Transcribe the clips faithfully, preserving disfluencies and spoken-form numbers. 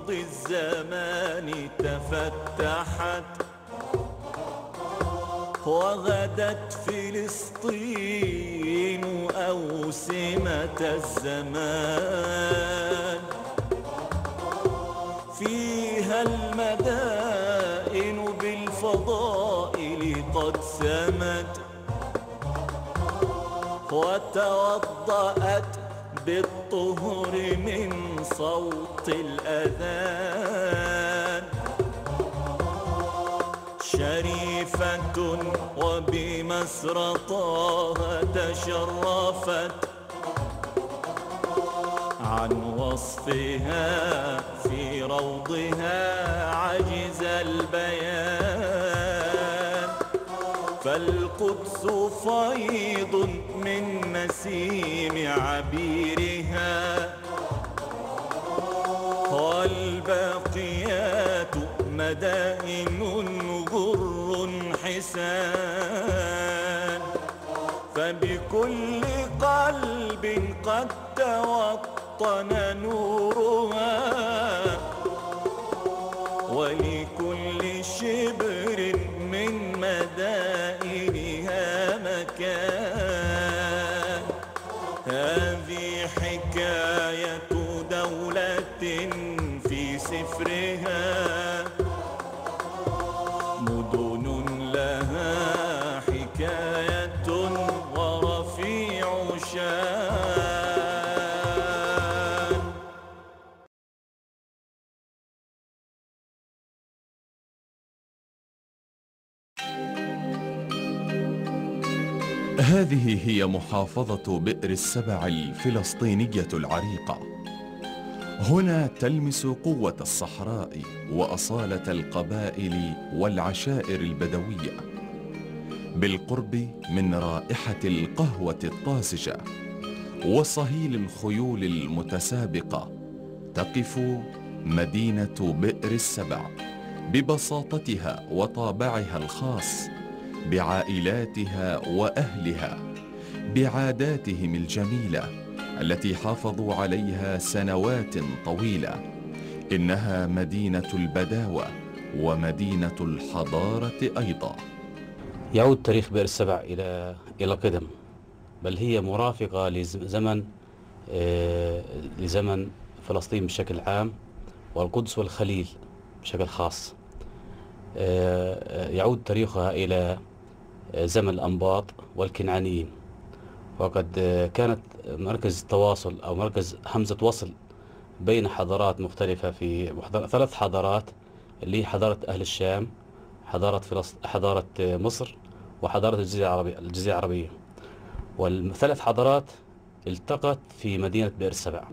أرض الزمان تفتحت وغدت فلسطين أوسمة الزمان، فيها المدائن بالفضائل قد سمت وتوضأت بالطهر من صوت الأذان، شريفة وبمسرطاها تشرفت عن وصفها في روضها عجز البيان، فالقدس فيض من نسيم عبيرها، والباقيات مدائن غر حسان، فبكل قلب قد توطن نورها، ولكل شبر من مدائنها مكان. هذه حكاية دولة في سفرها، مدن لها حكاية ورفيع شان. هذه هي محافظة بئر السبع الفلسطينية العريقة. هنا تلمس قوة الصحراء وأصالة القبائل والعشائر البدوية، بالقرب من رائحة القهوة الطازجة وصهيل الخيول المتسابقة تقف مدينة بئر السبع ببساطتها وطابعها الخاص، بعائلاتها وأهلها، بعاداتهم الجميلة التي حافظوا عليها سنوات طويلة. إنها مدينة البداوة ومدينة الحضارة أيضا. يعود تاريخ بئر السبع إلى إلى القدم، بل هي مرافقة لزمن آه لزمن فلسطين بشكل عام، والقدس والخليل بشكل خاص. آه يعود تاريخها إلى زمن الأنباط والكنعانيين، وقد كانت مركز تواصل أو مركز همزة وصل بين حضارات مختلفة، في ثلاث حضارات اللي هي حضارة أهل الشام، حضارة فلسطين، حضارة مصر، وحضارة الجزيرة العربية الجزيرة العربية والثلاث حضارات التقت في مدينة بئر السبع.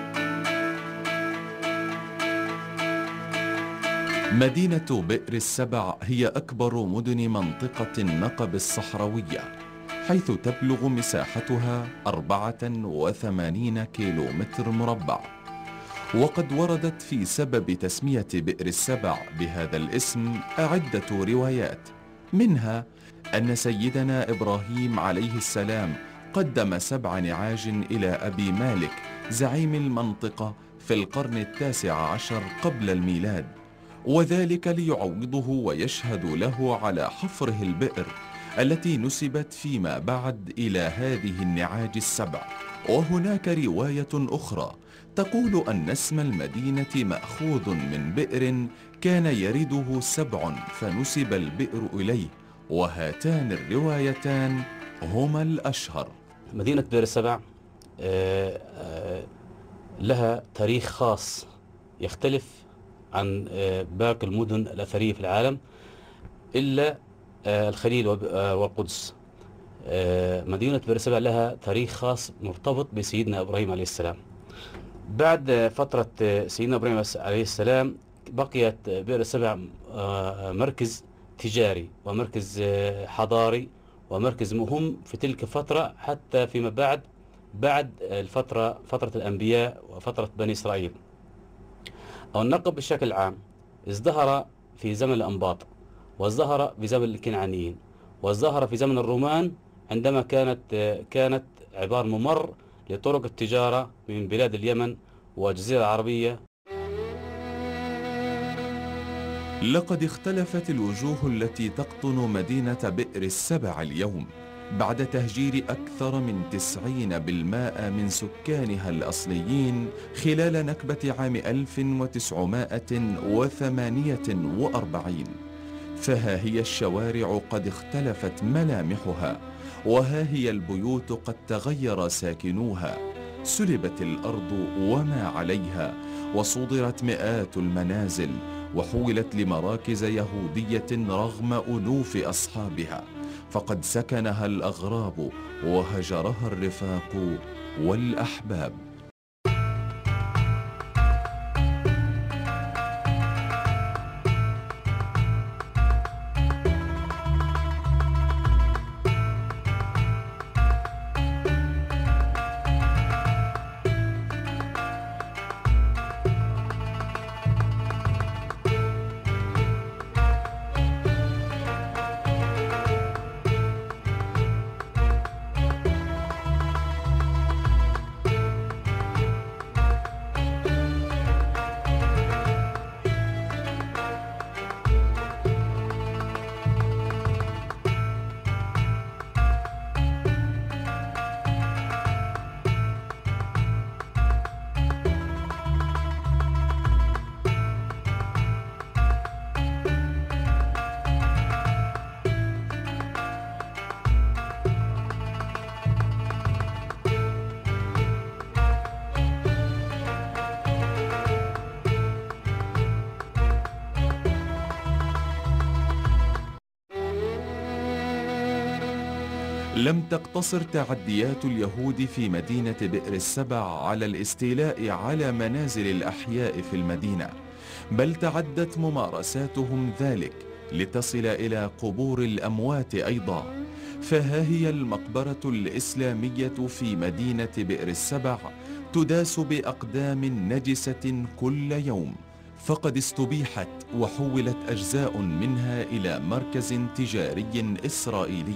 مدينة بئر السبع هي أكبر مدن منطقة النقب الصحراوية، حيث تبلغ مساحتها أربعة وثمانين كيلومتر مربع. وقد وردت في سبب تسمية بئر السبع بهذا الاسم عدة روايات، منها أن سيدنا إبراهيم عليه السلام قدم سبع نعاج إلى أبي مالك زعيم المنطقة في القرن التاسع عشر قبل الميلاد، وذلك ليعوضه ويشهد له على حفره البئر التي نسبت فيما بعد إلى هذه النعاج السبع. وهناك رواية أخرى تقول أن اسم المدينة مأخوذ من بئر كان يرده سبع فنسب البئر إليه، وهاتان الروايتان هما الأشهر. مدينة بئر السبع لها تاريخ خاص يختلف عن باقي المدن الأثرية في العالم إلا الخليل والقدس. مدينة بئر السبع لها تاريخ خاص مرتبط بسيدنا إبراهيم عليه السلام. بعد فترة سيدنا إبراهيم عليه السلام بقيت بئر السبع مركز تجاري ومركز حضاري ومركز مهم في تلك الفترة، حتى فيما بعد بعد الفترة فترة الأنبياء وفترة بني إسرائيل. أو النقب بشكل عام ازدهر في زمن الأنباط، وازدهر في زمن الكنعانيين، وازدهر في زمن الرومان، عندما كانت كانت عبارة ممر لطرق التجارة من بلاد اليمن والجزيرة العربية. لقد اختلفت الوجوه التي تقطن مدينة بئر السبع اليوم بعد تهجير أكثر من تسعين بالمائة من سكانها الأصليين خلال نكبة عام ألف وتسعمائة وثمانية وأربعين. فها هي الشوارع قد اختلفت ملامحها، وها هي البيوت قد تغير ساكنوها، سلبت الأرض وما عليها، وصودرت مئات المنازل، وحولت لمراكز يهودية رغم ألوف أصحابها، فقد سكنها الأغراب وهجرها الرفاق والأحباب. لم تقتصر تعديات اليهود في مدينة بئر السبع على الاستيلاء على منازل الأحياء في المدينة، بل تعدت ممارساتهم ذلك لتصل إلى قبور الأموات أيضا. فها هي المقبرة الإسلامية في مدينة بئر السبع تداس بأقدام نجسة كل يوم، فقد استبيحت وحولت أجزاء منها إلى مركز تجاري إسرائيلي،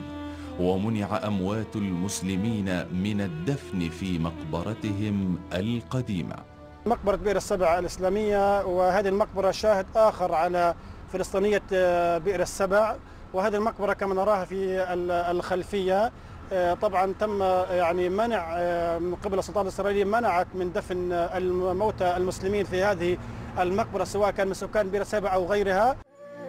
ومنع أموات المسلمين من الدفن في مقبرتهم القديمة. مقبرة بئر السبع الإسلامية، وهذه المقبرة شاهد آخر على فلسطينية بئر السبع، وهذه المقبرة كما نراها في الخلفية طبعا تم يعني منع من قبل السلطات الإسرائيلية، منعت من دفن الموتى المسلمين في هذه المقبرة سواء كان من سكان بئر السبع أو غيرها.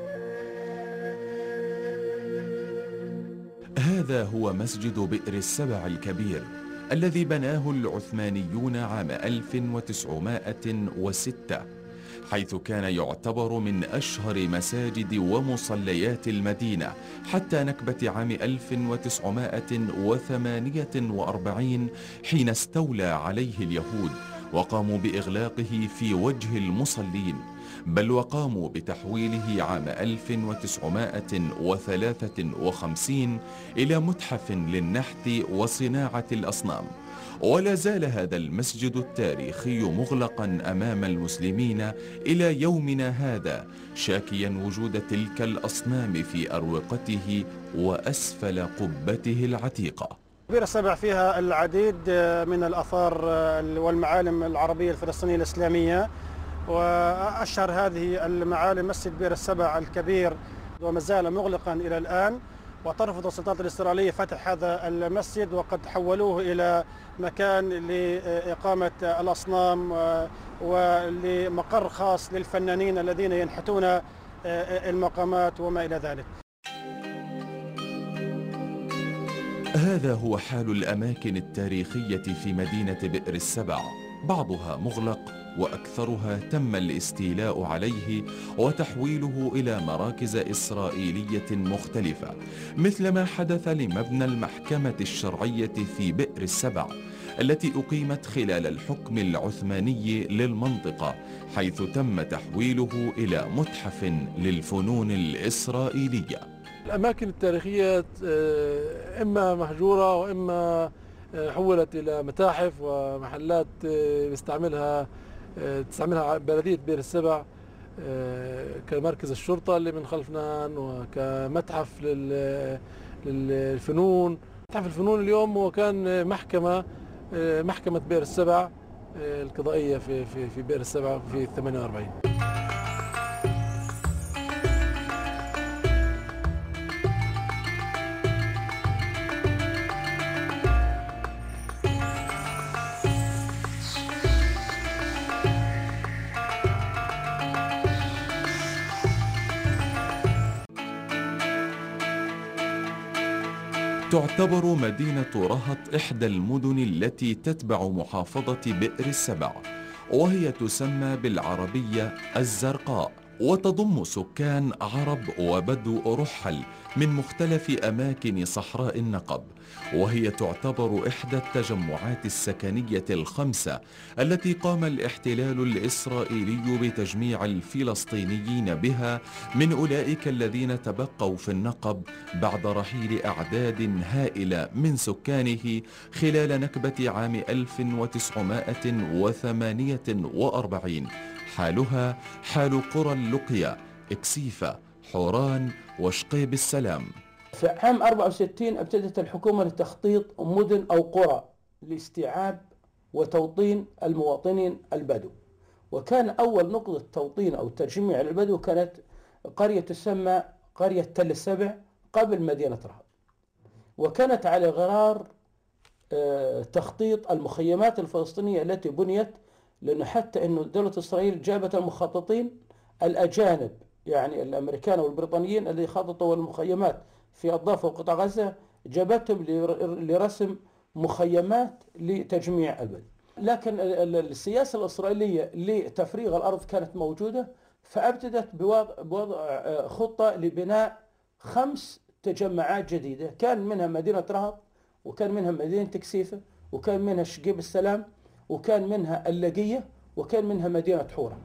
هذا هو مسجد بئر السبع الكبير الذي بناه العثمانيون عام ألف وتسعمائة وستة، حيث كان يعتبر من أشهر مساجد ومصليات المدينة حتى نكبة عام ألف وتسعمائة وثمانية وأربعين، حين استولى عليه اليهود وقاموا بإغلاقه في وجه المصلين، بل وقاموا بتحويله عام ألف وتسعمائة وثلاثة وخمسين إلى متحف للنحت وصناعة الأصنام. ولا زال هذا المسجد التاريخي مغلقا أمام المسلمين إلى يومنا هذا، شاكيا وجود تلك الأصنام في أروقته وأسفل قبته العتيقة. بئر السبع فيها العديد من الآثار والمعالم العربية الفلسطينية الإسلامية، وأشهر هذه المعالم مسجد بئر السبع الكبير، وما زال مغلقا إلى الآن، وترفض السلطات الإسرائيلية فتح هذا المسجد، وقد حولوه إلى مكان لإقامة الأصنام ولمقر خاص للفنانين الذين ينحتون المقامات وما إلى ذلك. هذا هو حال الأماكن التاريخية في مدينة بئر السبع، بعضها مغلق وأكثرها تم الاستيلاء عليه وتحويله إلى مراكز إسرائيلية مختلفة، مثل ما حدث لمبنى المحكمة الشرعية في بئر السبع التي أقيمت خلال الحكم العثماني للمنطقة، حيث تم تحويله إلى متحف للفنون الإسرائيلية. الأماكن التاريخية إما مهجورة وإما حولت إلى متاحف ومحلات يستعملها تستعملها بلدية بئر السبع كمركز الشرطة اللي من خلف نان، وكمتحف للفنون. متحف الفنون اليوم هو كان محكمة محكمة بئر السبع القضائية في في في بئر السبع في ثمانية وأربعين. تعتبر مدينة رهط إحدى المدن التي تتبع محافظة بئر السبع، وهي تسمى بالعربية الزرقاء، وتضم سكان عرب وبدو رحل من مختلف أماكن صحراء النقب، وهي تعتبر إحدى التجمعات السكنية الخمسة التي قام الاحتلال الإسرائيلي بتجميع الفلسطينيين بها من أولئك الذين تبقوا في النقب بعد رحيل أعداد هائلة من سكانه خلال نكبة عام ألف وتسعمائة وثمانية وأربعين، حالها حال قرى اللقيا، إكسيفة، حوران، وشقيب السلام. في عام أربعة وستين ابتدت الحكومة لتخطيط مدن أو قرى لاستيعاب وتوطين المواطنين البدو، وكان أول نقطة توطين أو تجميع البدو كانت قرية تسمى قرية تل السبع قبل مدينة رهط، وكانت على غرار تخطيط المخيمات الفلسطينية التي بنيت، لأنه حتى أنه دولة إسرائيل جابت المخططين الأجانب يعني الأمريكان والبريطانيين اللي خططوا المخيمات في الضفة وقطاع غزة، جابتهم لرسم مخيمات لتجميع البدو. لكن السياسة الإسرائيلية لتفريغ الأرض كانت موجودة، فأبتدت بوضع خطة لبناء خمس تجمعات جديدة، كان منها مدينة رهط، وكان منها مدينة تكسيفة، وكان منها شقيب السلام، وكان منها اللقية، وكان منها مدينة حورة.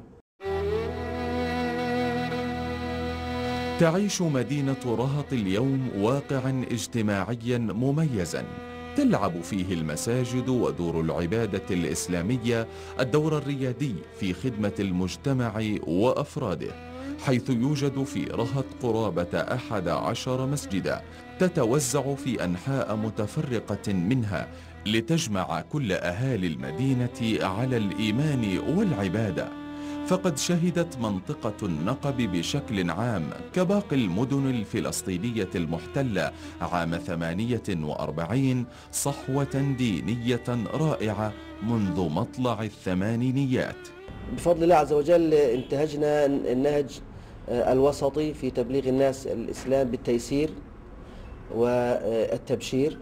تعيش مدينة رهط اليوم واقعا اجتماعيا مميزا، تلعب فيه المساجد ودور العبادة الإسلامية الدور الريادي في خدمة المجتمع وأفراده، حيث يوجد في رهط قرابة أحد عشر مسجدا تتوزع في أنحاء متفرقة منها لتجمع كل أهالي المدينة على الإيمان والعبادة. فقد شهدت منطقة النقب بشكل عام كباقي المدن الفلسطينية المحتلة عام ثمانية وأربعين صحوة دينية رائعة منذ مطلع الثمانينيات. بفضل الله عز وجل انتهجنا النهج الوسطي في تبليغ الناس الإسلام بالتيسير والتبشير،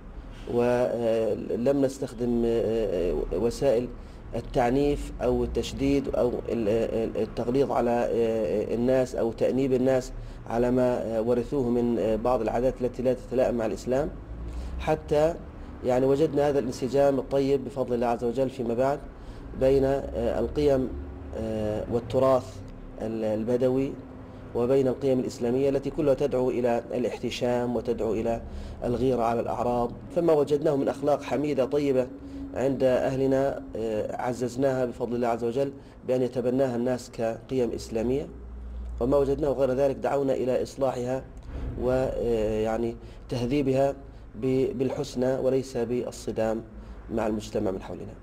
ولم نستخدم وسائل التعنيف أو التشديد أو التغليظ على الناس أو تأنيب الناس على ما ورثوه من بعض العادات التي لا تتلائم مع الإسلام، حتى يعني وجدنا هذا الانسجام الطيب بفضل الله عز وجل فيما بعد بين القيم والتراث البدوي وبين القيم الإسلامية التي كلها تدعو إلى الاحتشام وتدعو إلى الغيرة على الأعراض. فما وجدناه من أخلاق حميدة طيبة عند أهلنا عززناها بفضل الله عز وجل بأن يتبناها الناس كقيم إسلامية، وما وجدناه غير ذلك دعونا إلى إصلاحها ويعني تهذيبها بالحسنى وليس بالصدام مع المجتمع من حولنا.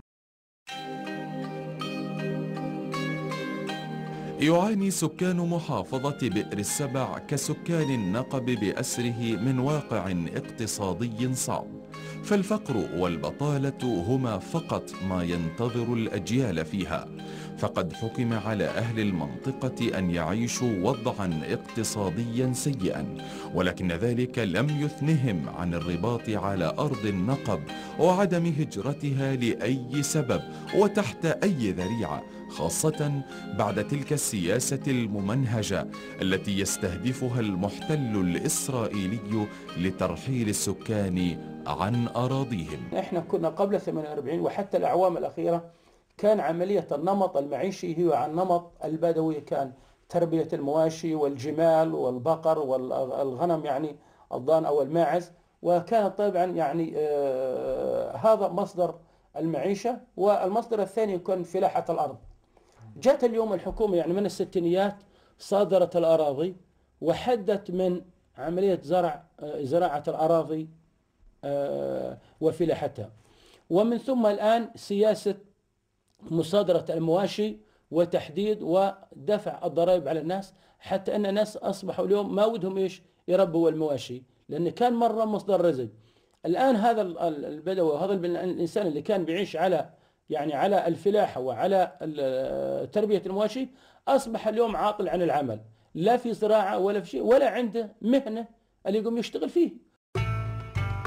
يعاني سكان محافظة بئر السبع كسكان النقب بأسره من واقع اقتصادي صعب، فالفقر والبطالة هما فقط ما ينتظر الأجيال فيها، فقد حكم على أهل المنطقة أن يعيشوا وضعا اقتصاديا سيئا، ولكن ذلك لم يثنهم عن الرباط على أرض النقب وعدم هجرتها لأي سبب وتحت أي ذريعة، خاصة بعد تلك السياسة الممنهجة التي يستهدفها المحتل الإسرائيلي لترحيل السكان عن أراضيهم. احنا كنا قبل ثمانية وأربعين وحتى الأعوام الأخيرة كان عملية النمط المعيشي هو عن نمط البدوي، كان تربية المواشي والجمال والبقر والغنم يعني الضان أو الماعز، وكان طبعا يعني آه هذا مصدر المعيشة، والمصدر الثاني يكون فلاحة الأرض. جاءت اليوم الحكومة يعني من الستينيات صادرت الأراضي وحدت من عملية زرع زراعة الأراضي وفلاحتها، ومن ثم الآن سياسة مصادرة المواشي وتحديد ودفع الضرائب على الناس، حتى أن الناس أصبحوا اليوم ما ودهم إيش يربوا المواشي، لأن كان مرة مصدر رزق. الآن هذا البدوي وهذا الإنسان اللي كان بيعيش على يعني على الفلاحة وعلى تربية المواشي أصبح اليوم عاطل عن العمل، لا في زراعة ولا في شيء ولا عنده مهنة اللي يقوم يشتغل فيه.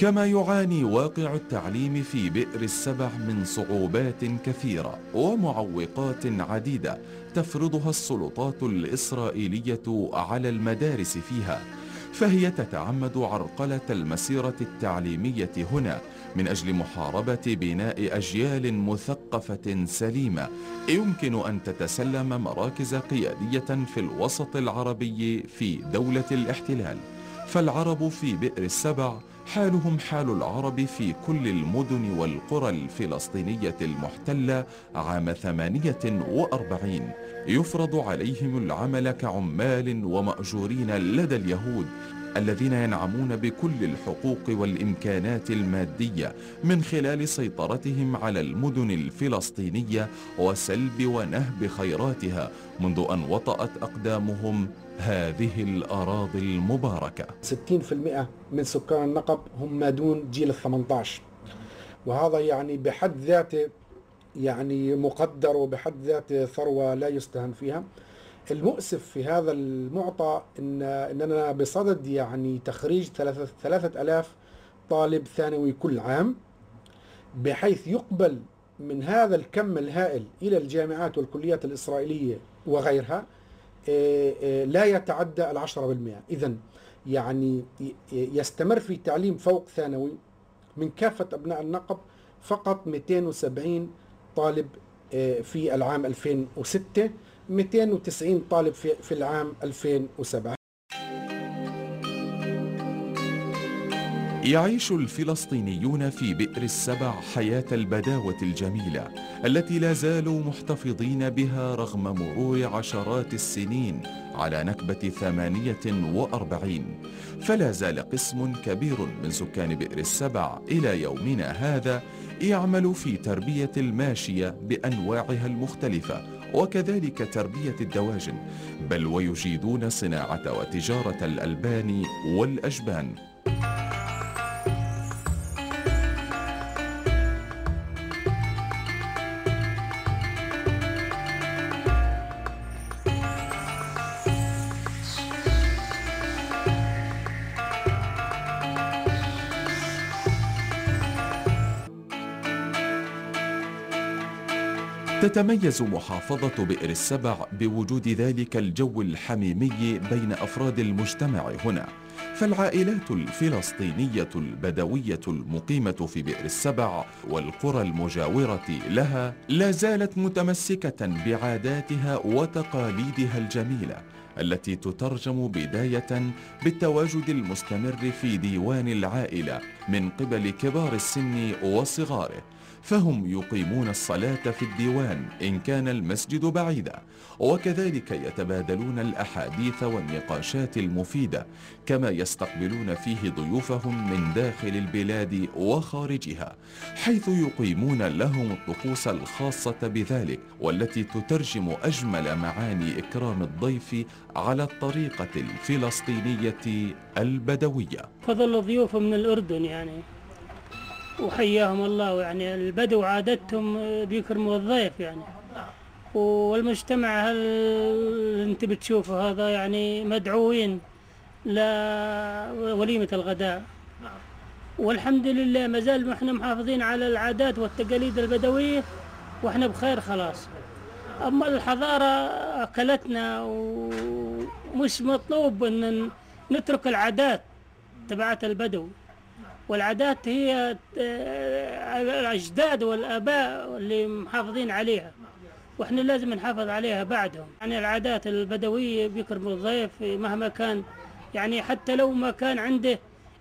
كما يعاني واقع التعليم في بئر السبع من صعوبات كثيرة ومعوقات عديدة تفرضها السلطات الإسرائيلية على المدارس فيها، فهي تتعمد عرقلة المسيرة التعليمية هنا من أجل محاربة بناء أجيال مثقفة سليمة يمكن أن تتسلم مراكز قيادية في الوسط العربي في دولة الاحتلال. فالعرب في بئر السبع حالهم حال العرب في كل المدن والقرى الفلسطينية المحتلة عام ثمانية وأربعين، يفرض عليهم العمل كعمال ومأجورين لدى اليهود الذين ينعمون بكل الحقوق والإمكانات المادية من خلال سيطرتهم على المدن الفلسطينية وسلب ونهب خيراتها منذ أن وطأت أقدامهم هذه الأراضي المباركة. ستين بالمئة من سكان النقب هم ما دون جيل الثمانية عشر، وهذا يعني بحد ذاته يعني مقدر وبحد ذاته ثروة لا يستهان فيها. المؤسف في هذا المعطى إن إننا بصدد يعني تخريج ثلاثة ثلاثة آلاف طالب ثانوي كل عام، بحيث يقبل من هذا الكم الهائل إلى الجامعات والكليات الإسرائيلية وغيرها لا يتعدى العشرة بالمئة. إذن يعني يستمر في تعليم فوق ثانوي من كافة أبناء النقب فقط مئتين وسبعين طالب في العام ألفين وستة، مئتين وتسعين طالب في, في العام ألفين وسبعة. يعيش الفلسطينيون في بئر السبع حياة البداوة الجميلة التي لا زالوا محتفظين بها رغم مرور عشرات السنين على نكبة ثمانية وأربعين. فلا زال قسم كبير من سكان بئر السبع إلى يومنا هذا يعمل في تربية الماشية بأنواعها المختلفة وكذلك تربية الدواجن، بل ويجيدون صناعة وتجارة الألبان والأجبان. تتميز محافظة بئر السبع بوجود ذلك الجو الحميمي بين أفراد المجتمع هنا، فالعائلات الفلسطينية البدوية المقيمة في بئر السبع والقرى المجاورة لها لا زالت متمسكة بعاداتها وتقاليدها الجميلة التي تترجم بداية بالتواجد المستمر في ديوان العائلة من قبل كبار السن وصغاره، فهم يقيمون الصلاة في الديوان إن كان المسجد بعيدا، وكذلك يتبادلون الأحاديث والنقاشات المفيدة، كما يستقبلون فيه ضيوفهم من داخل البلاد وخارجها، حيث يقيمون لهم الطقوس الخاصة بذلك والتي تترجم أجمل معاني إكرام الضيف على الطريقة الفلسطينية البدوية. فضل ضيوف من الأردن يعني وحياهم الله، يعني البدو عادتهم بيكرموا الضيف يعني، والمجتمع هل انت بتشوفوا هذا يعني مدعوين لوليمة الغداء، والحمد لله ما زال احنا محافظين على العادات والتقاليد البدوية واحنا بخير خلاص. اما الحضارة اكلتنا ومش مطلوب ان نترك العادات تبعت البدو، والعادات هي الأجداد والآباء اللي محافظين عليها وإحنا لازم نحافظ عليها بعدهم. يعني العادات البدوية بيكرموا الضيف مهما كان، يعني حتى لو ما كان عنده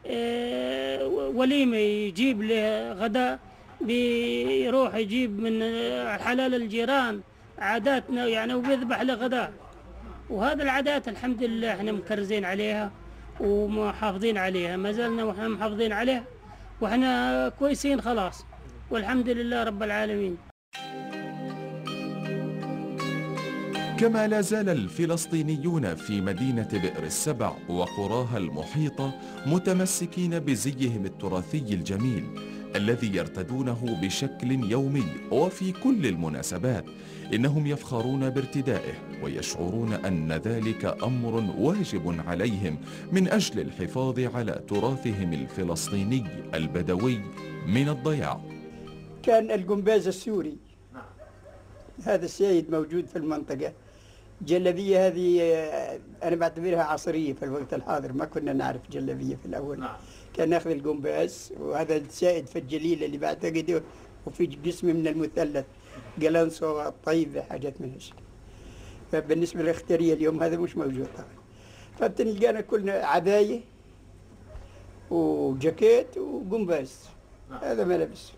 وليمة يجيب له غداء بيروح يجيب من حلال الجيران عاداتنا يعني وبيذبح له غداء. وهذا العادات الحمد لله إحنا مكرزين عليها ومحافظين عليها، ما زلنا واحنا محافظين عليها واحنا كويسين خلاص والحمد لله رب العالمين. كما لا زال الفلسطينيون في مدينة بئر السبع وقراها المحيطة متمسكين بزيهم التراثي الجميل، الذي يرتدونه بشكل يومي وفي كل المناسبات. إنهم يفخرون بارتدائه ويشعرون أن ذلك أمر واجب عليهم من أجل الحفاظ على تراثهم الفلسطيني البدوي من الضياع. كان القنباز السوري هذا السيد موجود في المنطقة. جلبية هذه أنا بعتبرها عصرية في الوقت الحاضر، ما كنا نعرف جلبية في الأول. كان ناخذ القنباز، وهذا السائد في الجليل اللي بعتقده، وفي قسم من المثلث قلنسو الطيبة حاجات من هالشيء. فبالنسبة للاختيارية اليوم هذا مش موجود طبعا. فبتلقانا كلنا عباية وجاكيت وقنباز، هذا ملابس.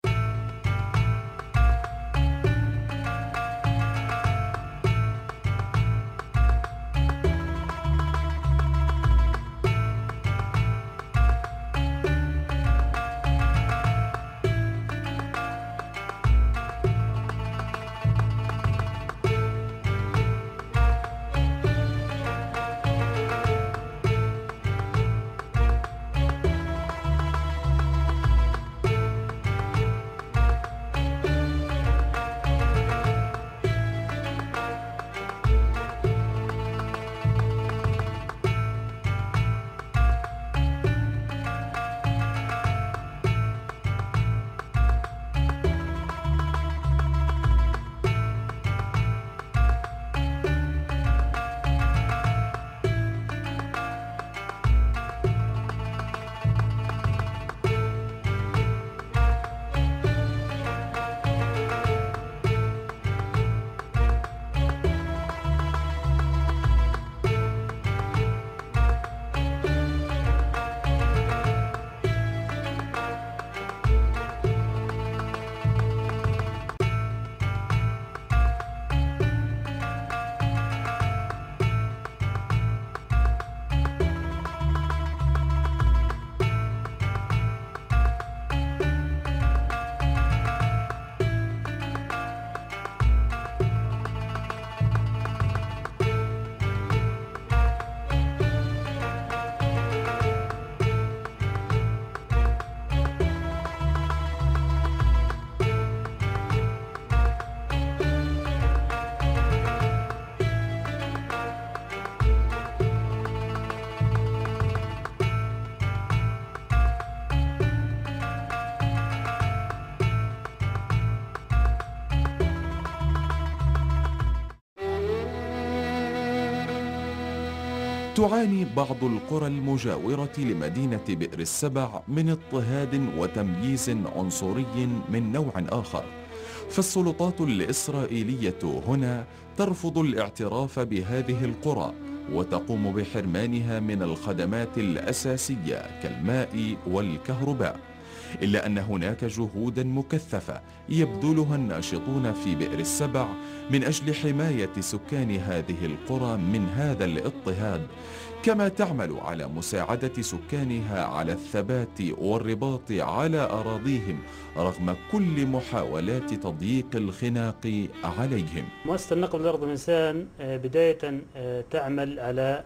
تعاني بعض القرى المجاورة لمدينة بئر السبع من اضطهاد وتمييز عنصري من نوع آخر، فالسلطات الإسرائيلية هنا ترفض الاعتراف بهذه القرى وتقوم بحرمانها من الخدمات الأساسية كالماء والكهرباء، إلا أن هناك جهودا مكثفة يبذلها الناشطون في بئر السبع من أجل حماية سكان هذه القرى من هذا الاضطهاد، كما تعمل على مساعدة سكانها على الثبات والرباط على أراضيهم رغم كل محاولات تضييق الخناق عليهم. مؤسسة النقب للأرض والإنسان بداية تعمل على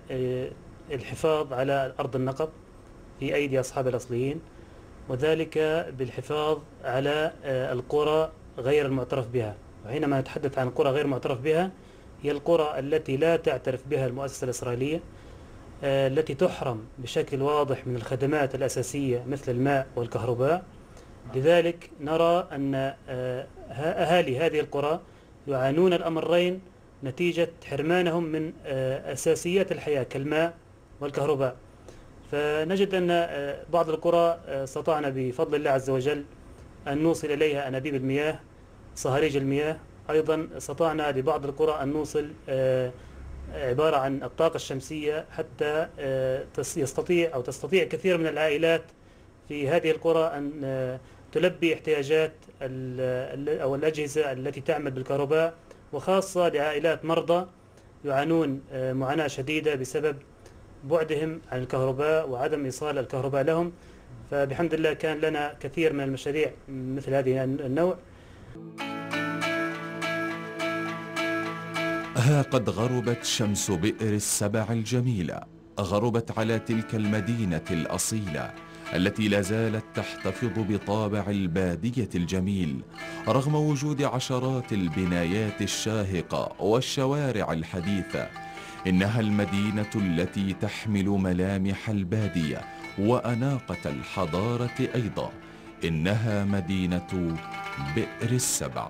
الحفاظ على أرض النقب في أيدي أصحاب الأصليين، وذلك بالحفاظ على القرى غير المعترف بها. وحينما نتحدث عن قرى غير معترف بها هي القرى التي لا تعترف بها المؤسسة الإسرائيلية، التي تحرم بشكل واضح من الخدمات الأساسية مثل الماء والكهرباء. لذلك نرى أن أهالي هذه القرى يعانون الأمرين نتيجة حرمانهم من أساسيات الحياة كالماء والكهرباء. فنجد أن بعض القرى استطعنا بفضل الله عز وجل أن نوصل إليها أنابيب المياه، صهاريج المياه. أيضا استطعنا لبعض القرى أن نوصل عبارة عن الطاقة الشمسية حتى يستطيع أو تستطيع كثير من العائلات في هذه القرى أن تلبي احتياجات أو الأجهزة التي تعمل بالكهرباء، وخاصة لعائلات مرضى يعانون معاناة شديدة بسبب بعدهم عن الكهرباء وعدم إيصال الكهرباء لهم. فبحمد الله كان لنا كثير من المشاريع مثل هذه النوع. ها قد غربت شمس بئر السبع الجميلة، غربت على تلك المدينة الأصيلة التي لا زالت تحتفظ بطابع البادية الجميل رغم وجود عشرات البنايات الشاهقة والشوارع الحديثة. إنها المدينة التي تحمل ملامح البادية وأناقة الحضارة أيضا. إنها مدينة بئر السبع.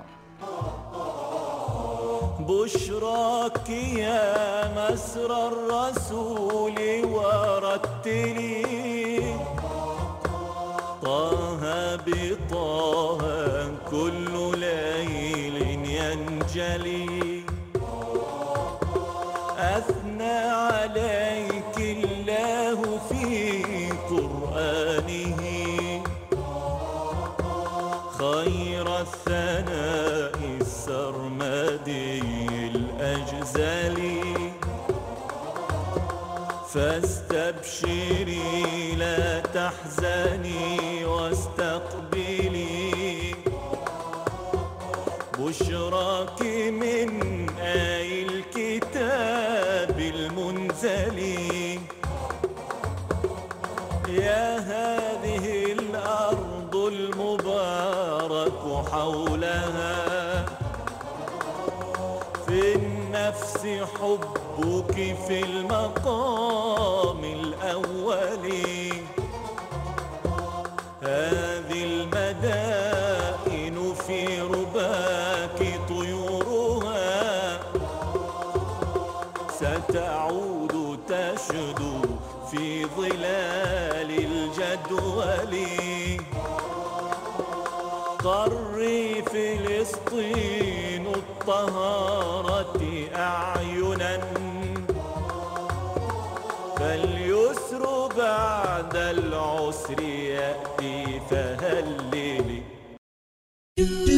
بشراك يا مسرى الرسول ورتلي طه بطه كل ليل ينجلي. أثنى عليك الله في قرآنه خير الثناء السرمدي الأجزلي. فاستبشري لا تحزني واستقبلي بشراك من آي الكتاب المنزل. يا هذه الأرض المبارك حولها في النفس حبك في المقام الأول. هذه المدائن في رباك طيورها ستعود تشدو في ظلال الجدول. قري فلسطين الطهارة أعينا فاليسر بعد العسر يأتي فهللي.